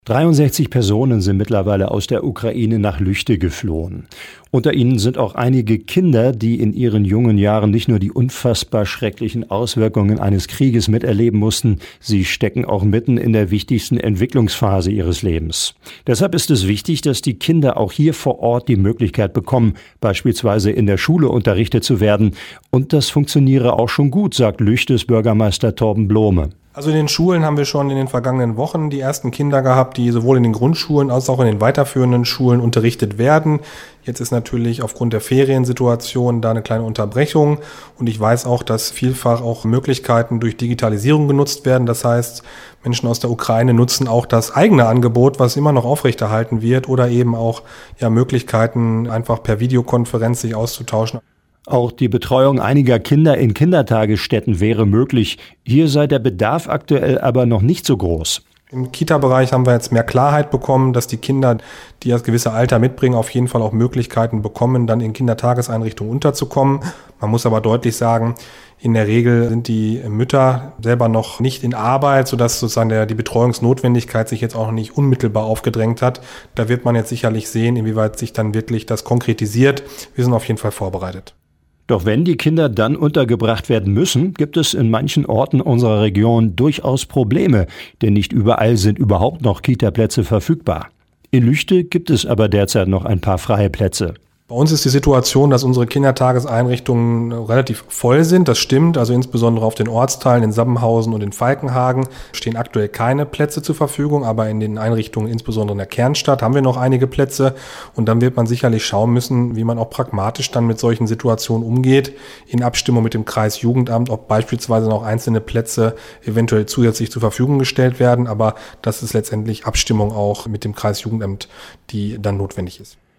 63 Personen sind mittlerweile aus der Ukraine nach Lüchte geflohen. Unter ihnen sind auch einige Kinder, die in ihren jungen Jahren nicht nur die unfassbar schrecklichen Auswirkungen eines Krieges miterleben mussten, sie stecken auch mitten in der wichtigsten Entwicklungsphase ihres Lebens. Deshalb ist es wichtig, dass die Kinder auch hier vor Ort die Möglichkeit bekommen, beispielsweise in der Schule unterrichtet zu werden. Und das funktioniere auch schon gut, sagt Lüchtes Bürgermeister Torben Blome. Also in den Schulen haben wir schon in den vergangenen Wochen die ersten Kinder gehabt, die sowohl in den Grundschulen als auch in den weiterführenden Schulen unterrichtet werden. Jetzt ist natürlich aufgrund der Feriensituation da eine kleine Unterbrechung. Und ich weiß auch, dass vielfach auch Möglichkeiten durch Digitalisierung genutzt werden. Das heißt, Menschen aus der Ukraine nutzen auch das eigene Angebot, was immer noch aufrechterhalten wird, oder eben auch Möglichkeiten, einfach per Videokonferenz sich auszutauschen. Auch die Betreuung einiger Kinder in Kindertagesstätten wäre möglich. Hier sei der Bedarf aktuell aber noch nicht so groß. Im Kita-Bereich haben wir jetzt mehr Klarheit bekommen, dass die Kinder, die das gewisse Alter mitbringen, auf jeden Fall auch Möglichkeiten bekommen, dann in Kindertageseinrichtungen unterzukommen. Man muss aber deutlich sagen, in der Regel sind die Mütter selber noch nicht in Arbeit, sodass sozusagen die Betreuungsnotwendigkeit sich jetzt auch noch nicht unmittelbar aufgedrängt hat. Da wird man jetzt sicherlich sehen, inwieweit sich dann wirklich das konkretisiert. Wir sind auf jeden Fall vorbereitet. Doch wenn die Kinder dann untergebracht werden müssen, gibt es in manchen Orten unserer Region durchaus Probleme, denn nicht überall sind überhaupt noch Kita-Plätze verfügbar. In Lüchte gibt es aber derzeit noch ein paar freie Plätze. Bei uns ist die Situation, dass unsere Kindertageseinrichtungen relativ voll sind. Das stimmt. Also insbesondere auf den Ortsteilen in Sabbenhausen und in Falkenhagen stehen aktuell keine Plätze zur Verfügung. Aber in den Einrichtungen, insbesondere in der Kernstadt, haben wir noch einige Plätze. Und dann wird man sicherlich schauen müssen, wie man auch pragmatisch dann mit solchen Situationen umgeht. In Abstimmung mit dem Kreisjugendamt, ob beispielsweise noch einzelne Plätze eventuell zusätzlich zur Verfügung gestellt werden. Aber das ist letztendlich Abstimmung auch mit dem Kreisjugendamt, die dann notwendig ist.